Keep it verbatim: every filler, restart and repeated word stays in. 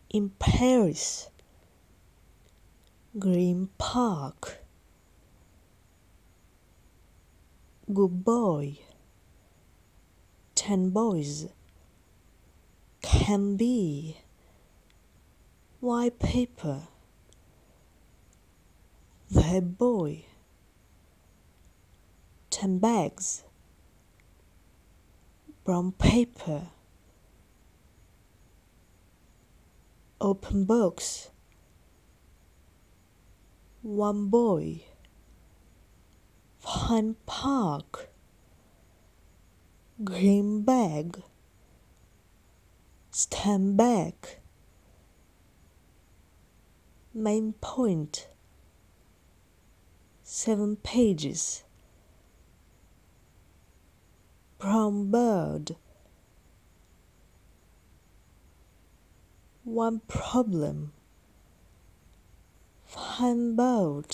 in Paris. Green Park. Good boy. Ten boys. Can be. White paper. The boy. Ten bags. Brown paper. Open box. One boy. Fine park. Green bag. Stand back. Main point. Seven pages. Brown bird. One problem. Fine boat.